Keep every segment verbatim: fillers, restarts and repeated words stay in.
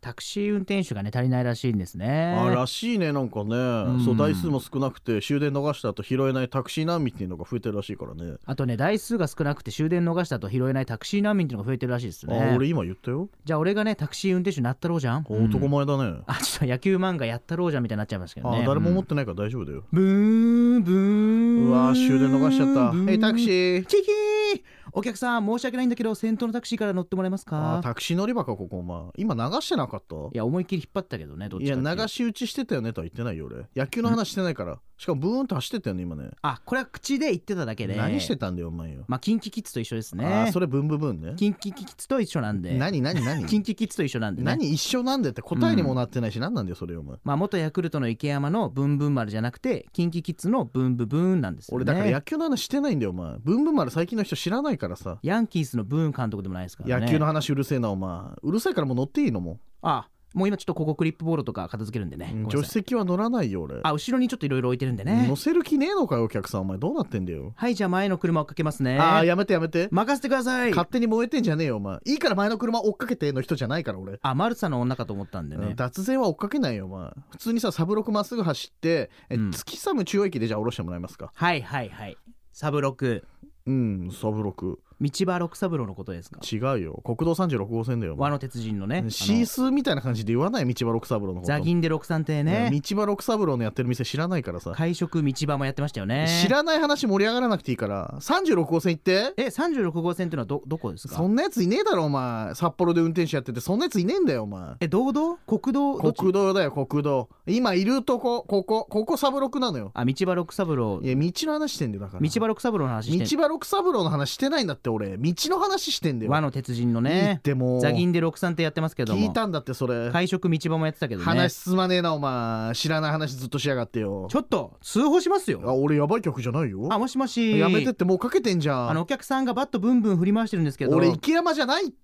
タクシー運転手がね足りないらしいんですね。 あらしいね。なんかね、うん、そう台数も少なくて終電逃した後拾えないタクシー難民っていうのが増えてるらしいからね。 あとね台数が少なくて終電逃した後拾えないタクシー難民っていうのが増えてるらしいですね。 あ俺今言ったよ。 じゃあ俺がねタクシー運転手になったろうじゃん。 男前だね、うん、 あちょっと野球漫画やったろうじゃんみたいになっちゃいますけどね。 あ誰も持ってないから大丈夫だよ、 うん、ブーンブーン。 うわ終電逃しちゃった。えタクシーチキーお客さん申し訳ないんだけど先頭のタクシーから乗ってもらえますか。 あタクシー乗り場かここ。お前今流してなかった？いや思いっきり引っ張ったけどね。どっちかっていう。 いや流し打ちしてたよねとは言ってないよ俺。野球の話してないから。しかもブーンって走ってたよね今ね。 あこれは口で言ってただけで。 何してたんだよお前よ。 まあキンキキッズと一緒ですね。 あそれブンブブンね。 キンキキッズと一緒なんで。 何何何キンキキッズと一緒なんでね。 何一緒なんでって答えにもなってないし、うん、何なんだよそれお前。 まあ元ヤクルトの池山のブンブン丸じゃなくてキンキキッズのブンブブーンなんですよね。 俺だから野球の話してないんだよお前。ブンブン丸最近の人知らないからさ。 ヤンキースのブーン監督でもないですからね。 野球の話うるせえなお前。うるさいからもう乗っていいのも。 あもう今ちょっとここクリップボールとか片付けるんでね、 うん、助手席は乗らないよ俺。 あ後ろにちょっといろいろ置いてるんでね。 乗せる気ねえのかよお客さん。お前どうなってんだよ。 はいじゃあ前の車追っかけますね。 あやめてやめて任せてください。 勝手に燃えてんじゃねえよお前。いいから前の車追っかけての人じゃないから俺。 あマルサの女かと思ったんでね、 うん、脱税は追っかけないよお前。普通にさサブロクまっすぐ走ってえ、うん、月寒中央駅でじゃあ降ろしてもらえますか。 はいはいはいサブロク。 うんサブロク道場六三郎のことですか。 違うよ国道さんじゅうろく号線だよ。 和の鉄人のねシースーみたいな感じで言わない。道場六三郎のこと。 ザギンで六三亭ね。 道場六三郎のやってる店知らないからさ。 会食道場もやってましたよね。 知らない話盛り上がらなくていいからさんじゅうろく号線行って。 えさんじゅうろく号線ってのは ど, どこですか。 そんなやついねえだろお前。札幌で運転手やっててそんなやついねえんだよお前。 え道道国道国道だよ国道。今いるとこここここサブロクなのよ。 あ道場六三郎。 いや道の話してんだよだから。 道場六三郎の話してん。 道場六三郎の話してないんだって俺。道の話してんだよ。 和の鉄人のね。 でもザギンで六三亭やってますけども。 聞いたんだってそれ。 会食道場もやってたけどね。 話進まねえなお前。知らない話ずっとしやがってよ。 ちょっと通報しますよ。 あ俺やばい曲じゃないよ。 あもしもし。 やめてってもうかけてんじゃん。 あのお客さんがバットブンブン振り回してるんですけど。 俺池山じゃないって。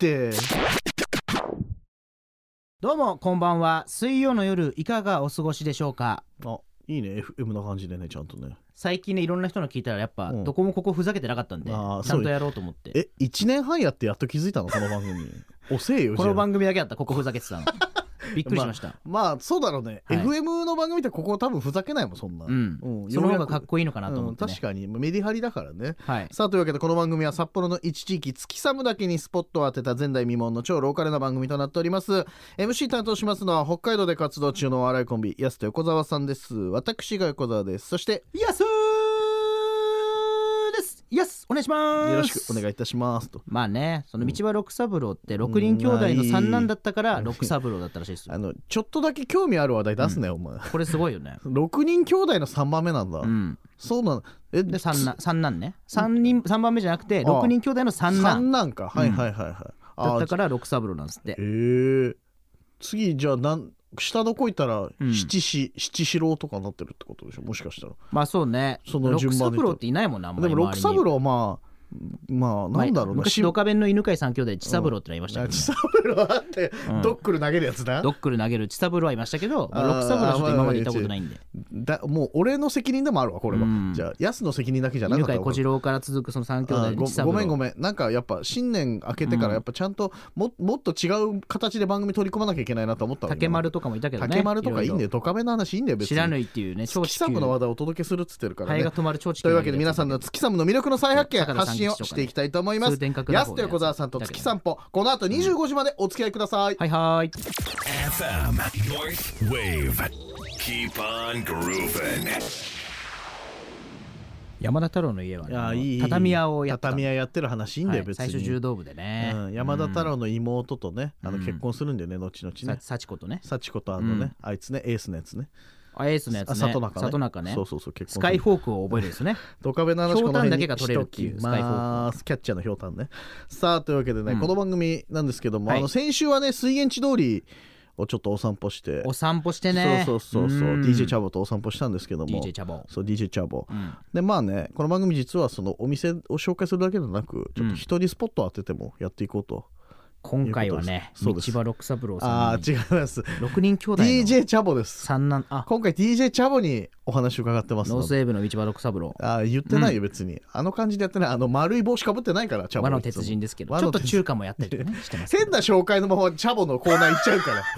どうもこんばんは。水曜の夜いかがお過ごしでしょうか。 あいいね エフエム な感じでねちゃんとね。 最近ねいろんな人の聞いたらやっぱ、うん、どこもここふざけてなかったんでちゃんとやろうと思って。 えいちねんはんやってやっと気づいたのこの番組。遅えよこの番組だけだったここふざけてたの。びっくりしました。 まあ、まあそうだろうね、はい、エフエム の番組ってここ多分ふざけないもんそんな、 うんうん、その方がかっこいいのかなと思って、ねうん、確かにメディハリだからね、 はい、 さあというわけでこの番組は札幌の一地域月寒だけにスポットを当てた前代未聞の超ローカルな番組となっております。 エムシー 担当しますのは北海道で活動中のお笑いコンビやすと横澤さんです。私が横澤です。そしてやすーやすお願いします。 よろしくお願いいたしますと。 まあねその道場六三郎ってろくにん兄弟の三男だったから六三郎だったらしいですよ。 あのちょっとだけ興味ある話題出すね、うん、お前これすごいよね。 ろくにん兄弟のさんばんめなんだ、うん、そうなの。えで三男三男ね三人さんばんめじゃなくてろくにん兄弟の三男三男かはいはいはいはい、うん、 だったから六三郎なんですって。 へえ次じゃあなん下の子いたら、うん、七四七四郎とかになってるってことでしょもしかしたら。 まあそうねその六三郎っていないもんな。 でも六三郎はまあまあなんだろうな、 昔ドカベンの犬飼三兄弟千三郎ってのはいましたけど、ね、 千三郎はって、うん、ドックル投げるやつだ。 ドックル投げる千三郎はいましたけど、まあ、六三郎はちょっと今までいたことないんで、 だもう俺の責任でもあるわこれは、うん、じゃあヤスの責任だけじゃなかった。 犬飼小次郎から続くその三兄弟で千三郎。 ごめんごめんなんかやっぱ新年明けてからやっぱちゃんと も, もっと違う形で番組取り込まなきゃいけないなと思ったわ。 竹丸とかもいたけどね。 竹丸とかいいんだよ。ドカベンの話いいんだよ別に。 知らぬいっていうね超地球月寒の話題をお届けするっつってるからね。 ハエが止まる超地球というわけで皆さんの月寒の魅力の再発見発信をしていきたいと思います。やすと横澤さんと月散歩この後にじゅうごじまでお付き合いください、 うん、はいはい。 エフエム North Wave Keep on grooving。 山田太郎の家は、ね、 いやいい畳屋をやってた。 畳屋やってる話いいんだよ、はい、別に最初柔道部でね、 うん、山田太郎の妹とね、うん、あの結婚するんだよね後々ね。 幸子とね幸子とあのね、うん、あいつねエースのやつね。 あエースのやつね里中ね里中ね。 そうそうそう結婚スカイフォークを覚えるんですね。 ドカベの話この辺にだけが取れるっていうスカイフォークキャッチャーのひょうたんね。さあというわけでね、うん、この番組なんですけども、はい、あの先週はね水源地通りをちょっとお散歩してお散歩してねそうそうそうそう、うん、ディージェー チャボとお散歩したんですけどもディージェー チャボそう ディージェー チャボ、うん、でまあねこの番組実はそのお店を紹介するだけでなくちょっと一人スポットを当ててもやっていこうと、 今回はね道場六三郎さん。 あー違います。 ろくにん兄弟のディージェー チャボです。 三男。あ今回 ディージェー チャボにお話を伺ってますので。 ノースウェーブの道場六三郎。 あー言ってないよ別に、うん、あの感じでやってない。あの丸い帽子かぶってないからチャボ。 和の鉄人ですけどちょっと中華もやったりとかねしてます。 変な紹介のままチャボのコーナー行っちゃうから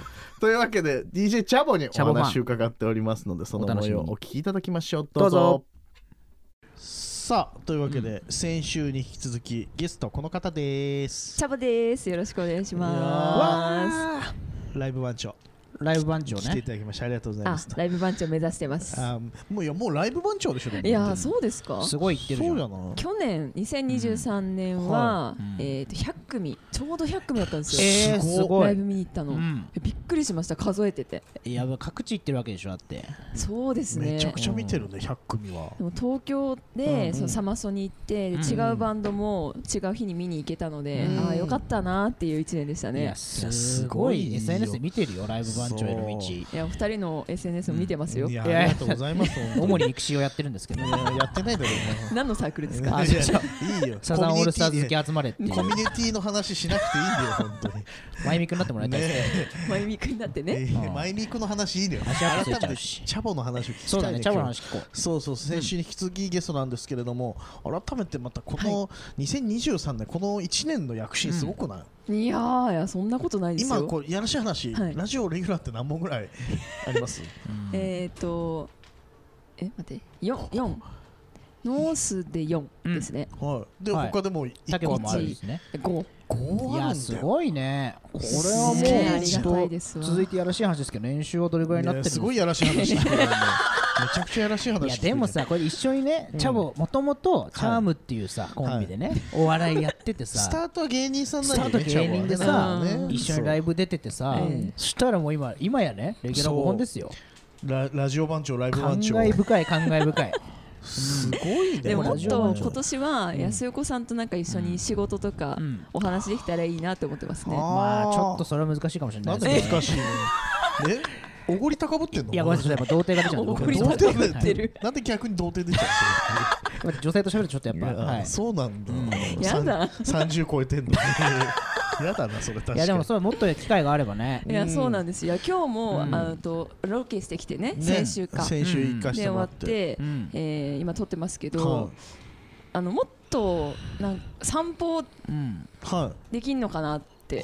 というわけで ディージェー チャボにおチャボファン話を伺っておりますので、その模様をお聞きいただきましょう。 どうぞ。 さあというわけで、うん、先週に引き続きゲストこの方です。 チャボです。よろしくお願いします。 ライブ番長ライブ番長ね来ていただきましてありがとうございます。 あ、ライブ番長目指してます。 あもういやもうライブ番長でしょ。 いやそうですか。 すごい言ってるじゃん。 そうじゃな。 去年にせんにじゅうさんねんは、うんえー、とひゃくくみちょうどひゃくくみだったんですよ。 えー、すごいライブ見に行ったの、うん、びっくりしました。数えてて。 いや各地行ってるわけでしょ。だってそうですね。 めちゃくちゃ見てるね、ひゃくくみは。 でも東京で、うん、そのサマソに行って、うん、違うバンドも違う日に見に行けたので、うん、ああよかったなっていういちねんでしたね。 いやすごい エスエヌエス で見てるよライブ番長への道。 いやお二人の エスエヌエス も見てますよ。 うん、いやありがとうございます。 主にミクシーをやってるんですけど、ね、 やってないだろうね。 何のサークルですか。 いやいいよ。 サザンオールスターズ好き集まれっていうコミュニティの話しなくていいんだよ本当に。 マイミクになってもらいたいですね。 マイミクになってね。 マイミクの話いいのよ。 改めてチャボの話を聞きたい。 そうだね、チャボの話聞こう。そうそう先週に引き続きゲストなんですけれども、改めてまたこのにせんにじゅうさんねんこのいちねんの躍進すごくない？ いやーいやそんなことないですよ。 今こうやらしい話、はい、ラジオレギュラーって何本ぐらいあります？ えっとえ待ってよんよんノースでよんですね。 うん、はい。で、はい、他でもいっこもあるんですね。 ご。 ごいやすごいね。これはもう、 ね、ありがたいですわ。 続いてやらしい話ですけど練習はどれぐらいになってるんですか？ すごいやらしい話してるね。めちゃくちゃやらしい話。 いやでもさこれ一緒にね、チャボもともとチャームっていうさコンビでね、お笑いやっててさ、 スタートは芸人さんなんだよね。スタート芸人でさ一緒にライブ出ててさ、そしたらもう今今やねレギュラーごほんですよ。 ラ, ラジオ番長ライブ番長。 感慨深い感慨深い。 すごいね。 でももっと今年は安横さんとなんか一緒に仕事とかお話できたらいいなって思ってますね。 まあちょっとそれは難しいかもしれないですね。難しいね。えおごり高ぶってんの？ いやごめんなさい、童貞が出ちゃう。 おごり高ぶってる。 なんで逆に童貞出ちゃう？女性と喋るとちょっとやっぱ、はい、 そうなんだ。 やだ。 さんじゅう超えてんの。やだなそれ確かに。 いやでもそれもっと機会があればね。 いやそうなんですよ。今日もあのとロケしてきてね、先週か。 先週行かしてもらって。 で終わってえ今撮ってますけど、あのもっとなん散歩できんのかなって。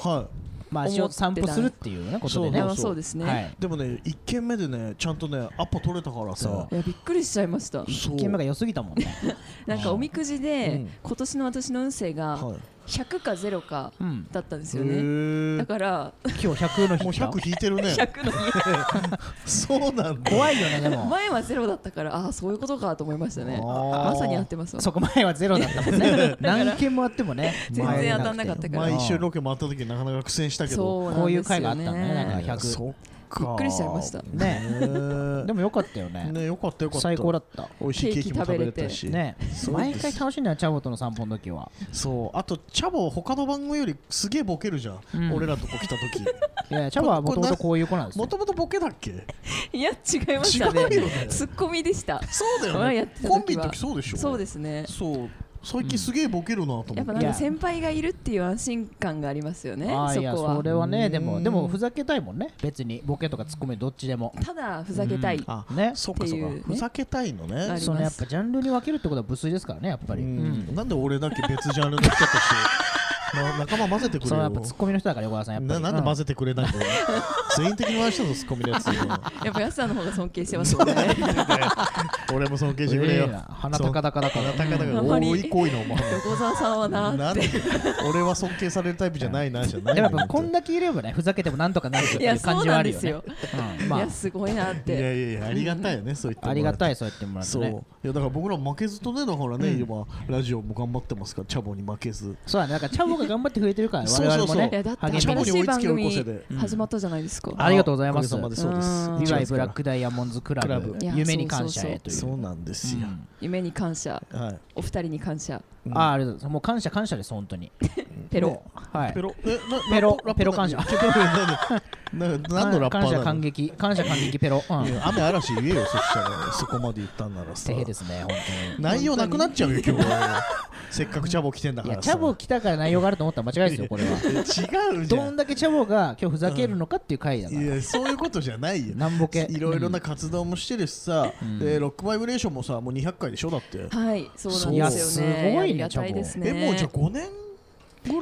はい。 まあ足を散歩するっていうねことでね。 そうですね。 でもねいっけんめでねちゃんとねアポ取れたからさ。 いやびっくりしちゃいました。 いっけんめが良すぎたもんね。 なんかおみくじで今年の私の運勢がひゃくかゼロかだったんですよね。だから今日ひゃくの日。 もうひゃく引いてるね。 ひゃくの日。 そうなんだ。 怖いよねでも。 前はゼロだったからああそういうことかと思いましたね。まさに合ってますわ。 そこ前はゼロだったもんね。何件もあってもね。 全然当たんなかったから。 前一緒にロケ回った時なかなか苦戦したけど。 こういう回があったね。なんかひゃく。 びっくりしちゃいましたね。でもよかったよね。 ねよかったよかった。 最高だった。 美味しいケーキも食べれたし。 ね。毎回楽しいんだよチャボとの散歩の時は。 そう。あとチャボ他の番組よりすげえボケるじゃん。俺らとこ来た時。 いやチャボはもともとこういう子なんですよ。 もともとボケだっけ？ いや違いましたね。ツッコミでした。 そうだよね。コンビの時そうでしょ。 そうですね。 そう。最近すげえボケるなと思って、 やっぱなんか先輩がいるっていう安心感がありますよね。そこは。 いやそれはねでもでもふざけたいもんね別にボケとかツッコミどっちでも。 ただふざけたい。 ね。そうかそうか。ふざけたいのね。 そのやっぱジャンルに分けるってことは無粋ですからねやっぱり。 なんで俺だけ別ジャンルの人として仲間混ぜてくれよ。 そのやっぱツッコミの人だから横田さんやっぱり。 なんで混ぜてくれないんだよ。全員的に回したぞツッコミのやつ。 やっぱ安さんの方が尊敬してますもんね。 俺も尊敬してくれよ。 鼻高々だから。 鼻高々だから。多い濃いのお前。 横澤さんはなって。 俺は尊敬されるタイプじゃないなじゃない。 でもやっぱこんだけいればねふざけてもなんとかなるっていう感じはあるよね。 いやすごいなって。 いやいやいやありがたいよねそう言って。 ありがたいそうやってもらってね。 そういやだから僕ら負けずとねだからね今ラジオも頑張ってますからチャボに負けず。 そうだねだからチャボが頑張ってくれてるから我々もね。 いやだって新しい番組始まったじゃないですか。 ありがとうございます。 そうです。 ビワイブラックダイヤモンズクラブ夢に感謝へという。 そうなんですよ。 夢に感謝。お二人に感謝。 あありがとうございます。もう感謝感謝です本当に。 ペロ。 はい。 ペロペロペロ感謝。 何のラッパーなの？ 感謝感激感謝感激ペロ。 雨嵐言えよそしたらそこまで言ったんならさ。 てへですね本当に。 内容なくなっちゃうよ今日は。せっかくチャボ来てんだからさ。 チャボ来たから内容があると思ったら間違いですよこれは。 違うじゃん。 どんだけチャボが今日ふざけるのかっていう回だから。 いやそういうことじゃないよ。 なんぼけ。 いろいろな活動もしてるしさ、でロックバイブレーションもさもうにひゃっかいでしょだって。 はいそうなんですよね。 すごいねチャボ。 えもうじゃあごねんぐらい？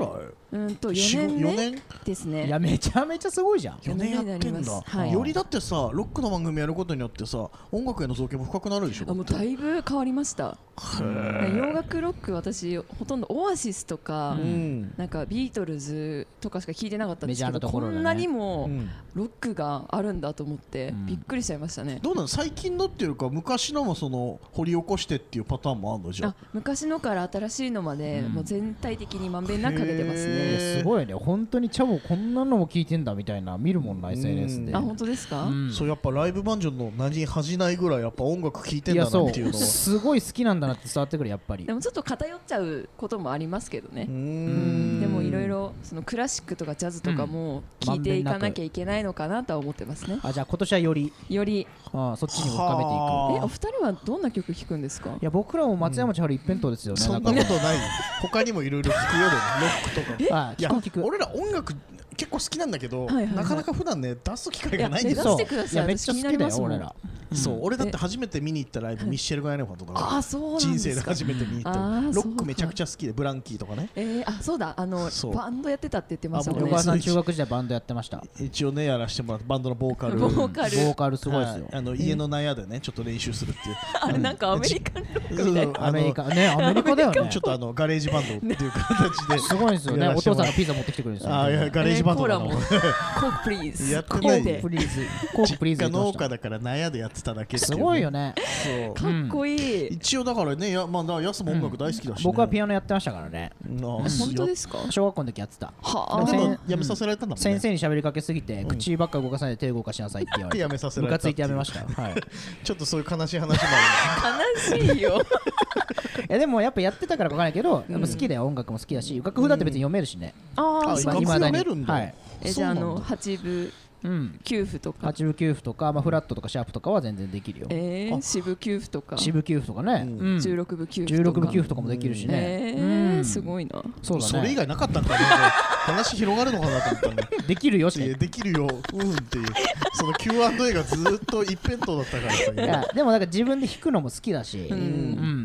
うんとよねんめですね。 いやめちゃめちゃすごいじゃん。 よねんやってんだ、 はい、 よりだってさロックの番組やることによってさ音楽への造形も深くなるでしょ。 あもうだいぶ変わりました。洋楽ロック私ほとんどオアシスとか、うん、なんかビートルズとかしか聞いてなかったんですけど、ね、こんなにもロックがあるんだと思ってびっくりしちゃいましたね、うん、 どうなの最近のっていうか昔のもその掘り起こしてっていうパターンもあるのじゃあ。 あ昔のから新しいのまで、うん、もう全体的にまんべんなくかけてますね。 すごいね本当にチャボこんなのも聞いてんだみたいな見るもんな エスエヌエス で。 あ本当ですか、 うん、そうやっぱライブバンジョンの何恥じないぐらいやっぱ音楽聴いてんだなっていうのはすごい好きなんだなって伝わってくるやっぱり。 でもちょっと偏っちゃうこともありますけどね。うんでもいろいろそのクラシックとかジャズとかも聴いていかなきゃいけないのかなとは思ってますね。 あじゃあ今年はよりよりあそっちにも深めていく。 えお二人はどんな曲聴くんですか。 いや僕らも松山千春一辺倒ですよね、 うん、そんなことない他にもいろいろ聴くよねロックとか。 あ聞く聞く。 俺ら音楽結構好きなんだけど、はいはいはい、なかなか普段ね出す機会がないんですよ。出してください。 いやめっちゃ好きだよ俺ら。 そう、うん、俺だって初めて見に行ったライブミッシェル・ガイネファンとかあそうなんですか。 人生で初めて見に行ったロックめちゃくちゃ好きでブランキーとかね。 えー、あそうだあのバンドやってたって言ってましたもんね。 横川さん中学時代バンドやってました。 一応ねやらせてもらってバンドのボーカルボーカルボーカルすごいですよ、 はい、あの家の納屋でねちょっと練習するっていうあれなんかアメリカンロックみたいな。 アメリカねアメリカだよね。 ちょっとあのガレージバンドっていう形ですごいですよね。お父さんがピザ持ってきてくれるんですよ。 あいやガレージバンドだもん。コークプリーズやってないでコークプリーズコークプリーズ実家農家だから納屋でやってただけすごいよね。 そうかっこいい。 一応だからねやまあヤスも音楽大好きだしね。 僕はピアノやってましたからね。 本当ですか。 小学校の時やってた。 はあでもやめさせられたんだもんね。 先生に喋りかけすぎて口ばっか動かさないで手動かしなさいって言われてやめさせられた。 ムカついてやめましたよ。はい。 ちょっとそういう悲しい話もある。悲しいよ。 いやでもやっぱやってたからかわからないけどやっぱ好きだよ音楽も好きだし楽譜だって別に読めるしね。 ああ楽譜読めるんだ。はい。 えじゃああの八分うん、きゅうふとか八分きゅうふとか、まあ、フラットとかシャープとかは全然できるよ。 えー、四分きゅうふとか四分きゅうふとかね、 うん、じゅうろくぶきゅうふとかじゅうろくぶきゅうふとかもできるしね、 えーうん、すごいな。 そうだね。 それ以外なかったんだね話広がるのかなと思ったんだできるよってできるようんっていうその キューアンドエー がずっと一辺倒だったからさ。 いやでもなんか自分で弾くのも好きだし、うんうん、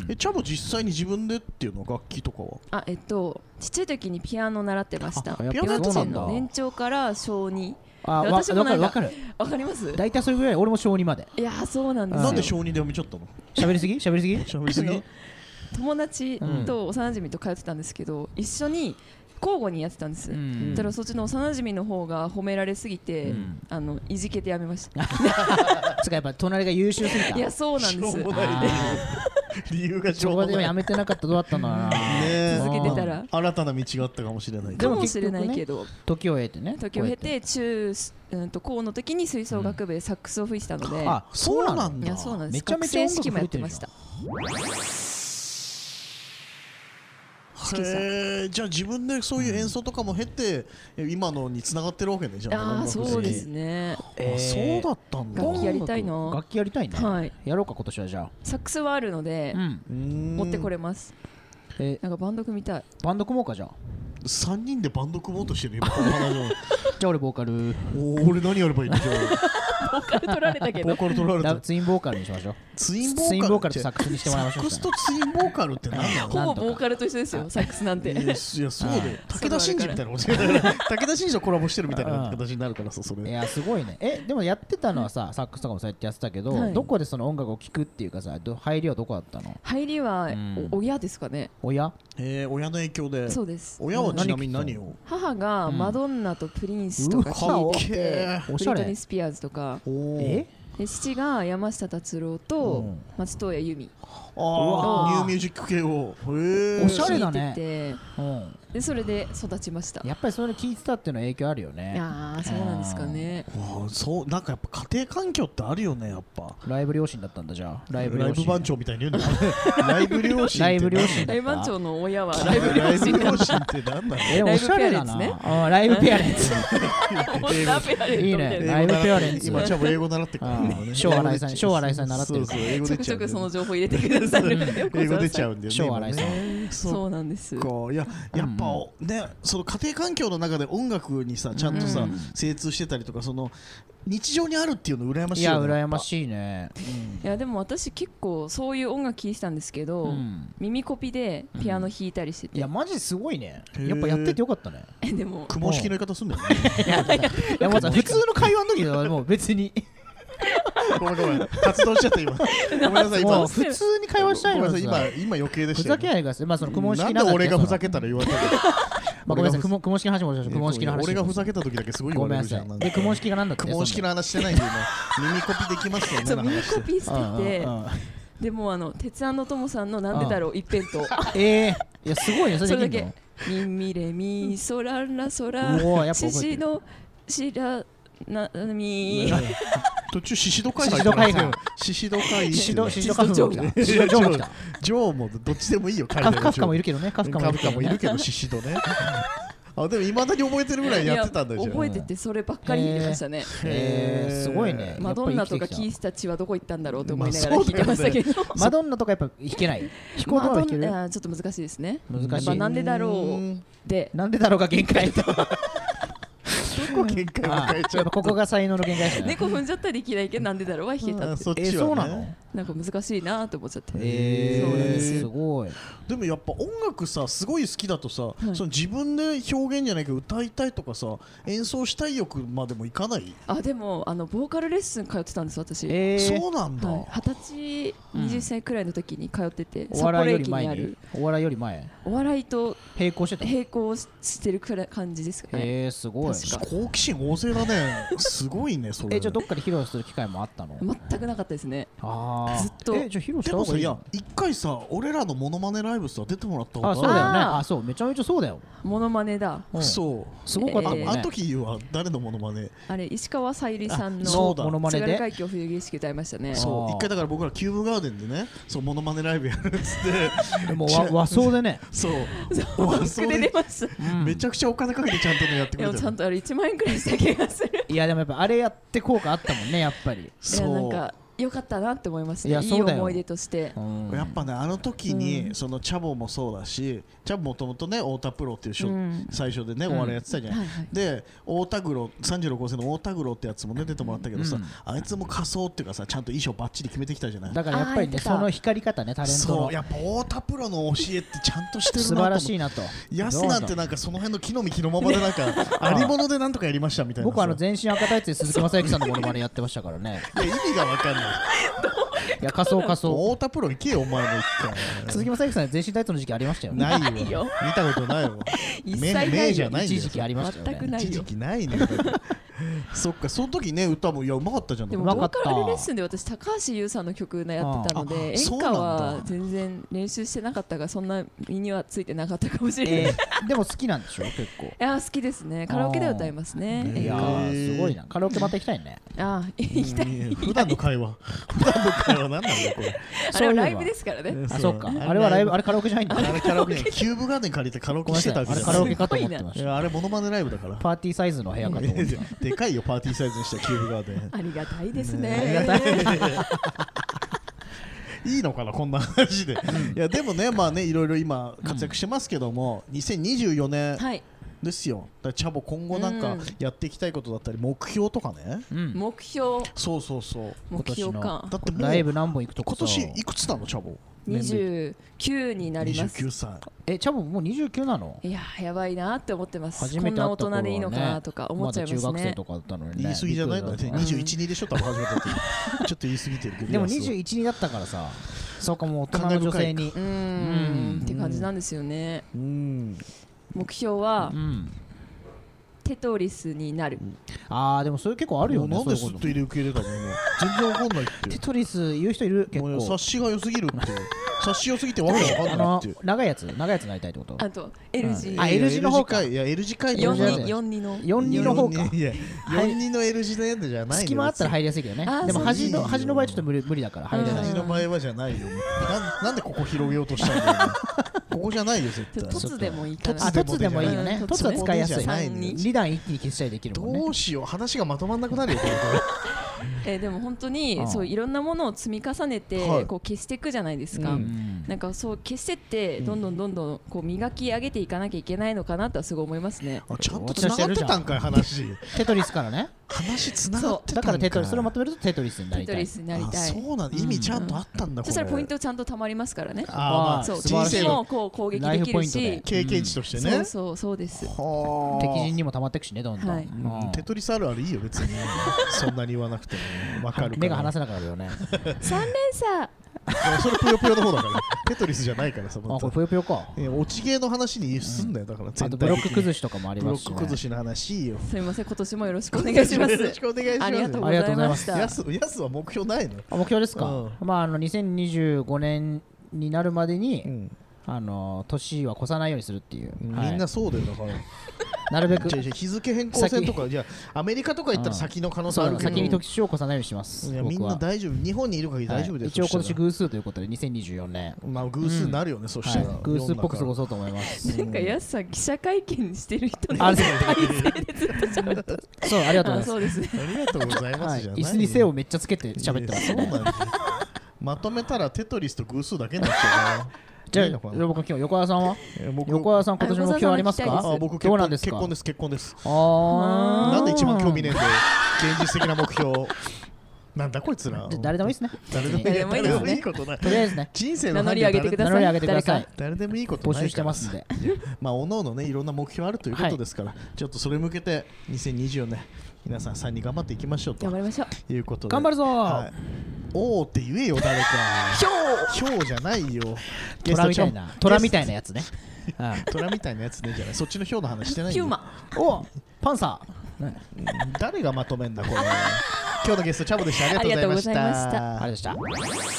えチャボ実際に自分でっていうの楽器とかはあえっとちっちゃい時にピアノ習ってました。 ピアノの年長から小にあ私もなんか分かる分かります。 大体それぐらい俺も小にまで。 いやそうなんですよ。 なんで小にで読みちゃったの。 喋りすぎ喋りすぎ喋りすぎ友達と幼馴染と通ってたんですけど、一緒に交互にやってたんです、うん、だからそっちの幼馴染の方が褒められすぎて、うん、あのいじけてやめましたつかやっぱ隣が優秀すぎた。 いやそうなんです。 理由がしょうがない。そこでもやめてなかったらどうだったんだろうな、 ね、続けてたら新たな道があったかもしれないかもしれないけど、 時を経てね時を経て中、うん、と高の時に吹奏楽部でサックスを吹いてたので、うん、 あそうなんだ。 いやそうなんです。 めちゃめちゃ音楽もやってました。 へじゃあ自分でそういう演奏とかも経て、うん、今のに繋がってるわけね。じゃああそうですね、 えー、そうだったんだ。 楽器やりたいな。 楽器やりたいね、はい、やろうか今年は。じゃあサックスはあるので、うん、持ってこれます。えなんかバンド組みたい。 バンド組もうか。じゃあさんにんでバンド組もうとしてる今じゃあ俺ボーカル。 お俺何やればいいの。じゃあボーカル取られたけどボーカル取られた。 ツインボーカルにしましょう。 ツインボーカル、 ツインボーカルとサックスにしてもらいましょう。 サックスとツインボーカルって何なの。 ほぼボーカルと一緒ですよサックスなんて。いやそうで武田真治みたいなこと武田真治とコラボしてるみたいな形になるからさそれ。 いやすごいね。えでもやってたのはさサックスとかもそうやってやってたけど、どこでその音楽を聴くっていうかさ入りはどこだったの。 入りは親ですかね。 親。 え親の影響で。 そうです。 親はちなみに何を。 母がマドンナとプリンスとか聴いてて、ブリトニー・スピアーズとか。えで父が山下達郎と松任谷由実。 ああニューミュージック系を。へえおしゃれだね。 でそれで育ちました。 やっぱりそれ聞いてたっていうのは影響あるよね。 ああそうなんですかね。 あそうなんかやっぱ家庭環境ってあるよねやっぱ。 ライブ両親だったんだ。じゃあライブライブ番長みたいに言うんだライブ両親。 ライブ両親。 ライブ番長の親はライブ両親って何なの。 えおしゃれだな。ライブペアレンツ。いいね。ライブペアレンツ。 今ちゃんも英語習ってくる。 昭和来さん昭和来さん習ってる。 英語出ちゃう。 ちょくちょくその情報入れてください。 英語出ちゃうんだよね。 昭和来さん。 そうなんです。 いややっぱぱね、その家庭環境の中で音楽にさちゃんとさ、うん、精通してたりとか、その日常にあるっていうの羨ましいよね。 いや羨ましいね、 うん、いやでも私結構そういう音楽聴いてたんですけど、うん、耳コピでピアノ弾いたりしてて、 うん、いやマジすごいね。やっぱやっててよかったね。 えでも雲式の言い方すんだよね。 いやいやもうさ普通の会話の時はもう別にごめんごめん活動しちゃった今。ごめんなさい今普通に会話したいのに今今余計でしたよ。 ふざけないでください。まあその雲式なんで俺がふざけたら言われたの。 まあ、ごめんなさい、雲雲式の話もしましょう。雲式の話。 俺がふざけた時だけすごい言われるじゃん。 で、雲式がなんだって。 雲式の話してないんで今耳コピできますよね。 そう耳コピしてて、でもあの鉄腕の友さんのなんでだろう一辺と。 ええ、いやすごいねそれできるの。 ミンミレミソララソラシシのシラナミ。 途中シシド会シシド会がシシド会シシドシシドカフも来た。シシドジョーも来た。 ジョーもどっちでもいいよ。 カフカもいるけどね。カフカもいるけどシシドね。あでも未だに覚えてるぐらいやってたんだよ。 覚えててそればっかり言ってましたね。 へえすごいね。 マドンナとかキースたちはどこ行ったんだろうと思いながら聞いてましたけど。 マドンナとかやっぱ弾けない。弾こうとは弾ける。 ちょっと難しいですね。 難しい。 なんでだろうで。 なんでだろうが限界。 どこ限界を変えちゃう。 ここが才能の限界ですね。 猫踏んじゃったらできないけどなんでだろうは弾けたって。 えそうなの？ なんか難しいなと思っちゃって。 えそうなんですよ。 すごい。 でもやっぱ音楽さすごい好きだとさ、その自分で表現じゃないけど歌いたいとかさ演奏したい欲までもいかない？ あでもあのボーカルレッスン通ってたんです私。 そうなんだ。 二十歳二十歳くらいの時に通ってて、 お笑いより前に。お笑いより前。 お笑いと並行してた。 並行してるくらい感じですかね。 えすごい。 好奇心旺盛だね。すごいねそれ。 えじゃあどっかで披露する機会もあったの？ 全くなかったですね。 あずっと。 えじゃあ披露した方がいい。 でもさいや一回さ俺らのモノマネライブさ出てもらったことある。 あそうだよね。あそうめちゃめちゃそうだよ。 モノマネだ。 そうすごかったもんね。 あの時は誰のモノマネ？ あれ石川さゆりさんのモノマネで津軽海峡冬景色歌いましたね。 そう一回だから僕らキューブガーデンでねそうモノマネライブやるっつってでも和装でね。 そう和装で出ました。 めちゃくちゃお金かけてちゃんとねやってくれた。 ちゃんとあれいちまんえんくらいした気がする。 いやでもやっぱあれやって効果あったもんねやっぱり。 いやなんかよかったなって思いますね。いい思い出として。 やっぱねあの時にそのチャボもそうだし、チャボもともとね太田プロっていうショ最初でねお笑いやってたじゃん。で太田黒さんじゅうろく号線の太田黒ってやつもね出てもらったけどさ、あいつも仮装っていうかさちゃんと衣装バッチリ決めてきたじゃない。 だからやっぱりねその光り方ねタレントの。 そうやっぱ太田プロの教えってちゃんとしてるなと。 素晴らしいなと。 ヤスなんてなんかその辺の木の実木のままでなんかありものでなんとかやりましたみたいな。 僕あの全身赤タイツで鈴木雅之さんのモノマネやってましたからね。 いや意味がわかんない。 いや仮想仮想太田プロ行けよお前も一回。 鈴木雅之さん全身タイツの時期ありましたよ。 ないよ見たことないよ。 一切ないじゃないんだよ。 一時期ありましたよね。 全くないよ。 一時期ないね。そっかその時ね歌もいやうまかったじゃん。 でもボーカルレッスンで私高橋優さんの曲やってたので演歌は全然練習してなかったからそんな身にはついてなかったかもしれない。 でも好きなんでしょ結構。いや好きですね。カラオケで歌いますね。 いやすごいな。カラオケまた行きたいね。 あ行きたい。 普段の会話普段の会話なんなんだよこれ。 あれはライブですからね。 あそうか。あれはライブあれカラオケじゃないんだ。 あれカラオケキューブガーデン借りてカラオケしてたわけ。 あれカラオケかと思ってました。 あれモノマネライブだから。 パーティーサイズの部屋かと思って。 でかいよパーティーサイズにしたキューブガーデン。 ありがたいですね。 ありがたい。 いいのかなこんな話で。いやでもねまあねいろいろ今活躍してますけども、にせんにじゅうよねんですよ。だからチャボ今後なんかやっていきたいことだったり目標とかね。 目標。 そうそうそう。 目標か。 だってライブ何本行くとか。 今年いくつなのチャボ？ にじゅうきゅうになります。 にじゅうきゅうさい。 えチャボもうにじゅうきゅうなの？ いややばいなって思ってます。 初めて会った頃はね、 こんな大人でいいのかなとか思っちゃいますね。 まだ中学生とかだったのにね。 言い過ぎじゃないのね。にじゅういち、にでしょ多分初めてって。ちょっと言い過ぎてるけど。 でもにじゅういち、にだったからさ。そうかもう大人の女性に。 うーんって感じなんですよね。目標は。テトリスになる。 あーでもそれ結構あるよね。 なんですっと入れ受け入れたの？全然わかんないって。 テトリス言う人いる結構。 察しが良すぎるって。察し良すぎてわけわかんないって。 長いやつ長いやつになりたいってこと？ あと エルジー。 あ エルジー の方か。 いや エルジー 回よんにのよんにの方か。 いやよんにの エルジー のやつじゃない。 隙間あったら入りやすいけどね。でも端の端の場合ちょっと無理無理だから入れない。 端の場合はじゃないよ。なんでここ広げようとしたんだよ。ここじゃないよ絶対。 凸でもいいかな。 あ凸でもいいよね。凸は使いやすい。 ににだん一気に消したりできるもんね。 どうしよう話がまとまんなくなるよこれ。 えー、でも本当にそういろんなものを積み重ねて、はい、こう消していくじゃないですか、うん、なんかそう消してってどんどんどんどんこう磨き上げていかなきゃいけないのかなとはすごい思いますね。 あ、ちゃんとつながってたんかい話テトリスからね話つながってたんかい。 だからテトリスそれをまとめるとテトリスになりたい。 テトリスになりたい。 そうなん、意味ちゃんとあったんだ、うん、 そしたらポイントちゃんとたまりますからね。 あ、まあ、 そう人生もこう攻撃できるし経験値としてね、 うん、そうそうそうです。 は敵陣にもたまっていくしね、どんどん、はい、 うん、テトリスあるあるいいよ別にそんなに言わなくても分かるから。 目が離せなくなるよねさん連鎖それぷよぷよの方だからテトリスじゃないからさ。 あ、これぷよぷよか。 落ち芸の話にすんだよ、だから全体的に。あとブロック崩しとかもありますし、ね、 ブロック崩しの話いいよ。 すみません、今年もよろしくお願いします。 よろしくお願いします。 ありがとうございました。 やす、やすは目標ないの？ あ、目標ですか、うん、まああのにせんにじゅうごねんになるまでに、うん、あの年は越さないようにするっていう、 うん、はい、みんなそうだよだからなるべく日付変更線とか、じゃあアメリカとか行ったら先の可能性あるけど、 先に年を越さないようにします。 いやみんな大丈夫、日本にいる限り大丈夫です、 はい、一応今年偶数ということでにせんにじゅうよねん、 まあ偶数になるよね、うん、そしたら、はい、 偶数っぽく過ごそうと思います。 なんかやすさん記者会見してる人の体勢でずっと喋って、 そう、ありがとうございます。 そうですね、 ありがとうございます、はい、じゃない、 椅子に背をめっちゃつけて喋ってます、ね、 そうなんですまとめたらテトリスと偶数だけになっちゃうからじゃあ僕今日横川さんは、横川さん今年の目標ありますか？ あ、僕どうなんですか？ 結婚です、結婚です。 あなんで一番興味ねえんで現実的な目標なんだこいつら。 誰でもいいですね。 誰でもいい、誰でもいいことない。 とりあえずね、 人生の名乗り上げてください。 名乗り上げてください。 誰でもいいことないから募集してますんで。 まあおのおのね、いろんな目標あるということですから、はい、ちょっとそれ向けてにせんにじゅうよねん皆さんさんに頑張っていきましょうと。 頑張りましょう。いうことで。 頑張るぞー。 はい、おーって言えよ誰か。ひょう。ひょうじゃないよ。 虎みたいな。虎みたいなやつね。 虎みたいなやつねじゃない。そっちのひょうの話してない。 ピューマ。 お、パンサー。誰がまとめんだこれ。今日のゲストチャボでした。ありがとうございました。 ありがとうございました。 ありがとうございました。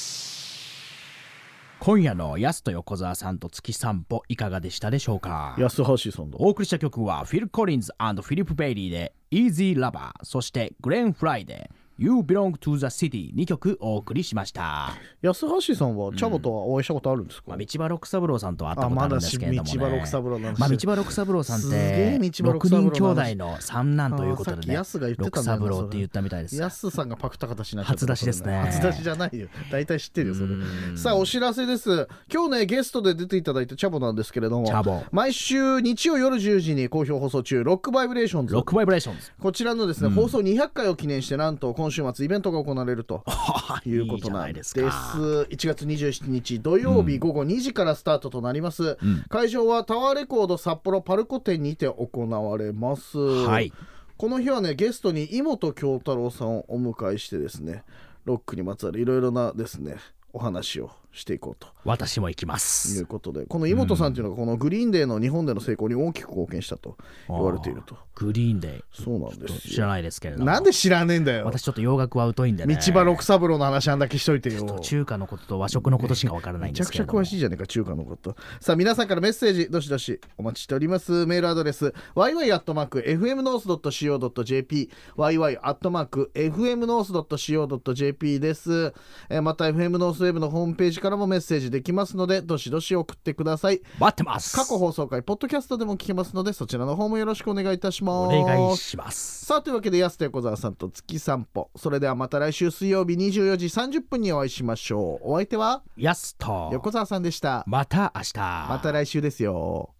今夜のヤスと横澤さんと月散歩いかがでしたでしょうか。 ヤスハッシーさんだ。 お送りした曲はフィル・コリンズ&フィリップ・ベイリーで Easy Lover、 そしてグレン・フライでYou Belong to the City にきょくお送りしました。 安橋さんはチャボとはお会いしたことあるんですか？ まあ、道場六三郎さんと会ったことあるんですけれどもね。 道場六三郎なんです。 まあ、道場六三郎さんってろくにん兄弟の三男ということでね、六三郎って言ったみたいです。 安さんがパクった形になっちゃった、 初出しですね。 初出しじゃないよ、大体知ってるよそれ。さあお知らせです。今日ねゲストで出ていただいたチャボなんですけれども、 チャボ毎週日曜夜じゅうじに好評放送中ロックバイブレーションズ。 ロックバイブレーションズ、こちらのですね、うん、放送にひゃっかいを記念してなんと今週末イベントが行われるということなんです。いちがつにじゅうしちにち土曜日午後にじからスタートとなります、うん、会場はタワーレコード札幌パルコ店にて行われます、はい、この日はねゲストに井本京太郎さんをお迎えしてですね、ロックにまつわるいろいろなですねお話をしていこうと。 私も行きますということで、この井本さんというのがこのグリーンデーの日本での成功に大きく貢献したと言われていると。 グリーンデー、 そうなんですよ。 知らないですけれども。 なんで知らねえんだよ。 私ちょっと洋楽は疎いんでね。 道場六三郎の話あんだけしといてよ。 中華のことと和食のことしか分からないんですけれども。 めちゃくちゃ詳しいじゃねえか中華のこと。さあ皆さんからメッセージどしどしお待ちしております。メールアドレス ワイワイ アットマーク エフエムノース ドット シーオー ドット ジェーピー ワイワイ アットマーク エフエムノース ドット シーオー ドット ジェーピー です、えー、また エフエム ノースウェブのホームページからもメッセージできますのでどしどし送ってください。 待ってます。 過去放送回ポッドキャストでも聞けますのでそちらの方もよろしくお願いいたします。 お願いします。 さあというわけで安手小沢さんと月散歩、それではまた来週水曜日にじゅうよじさんじゅっぷんにお会いしましょう。お相手は安と横澤さんでした。 また明日。 また来週ですよ。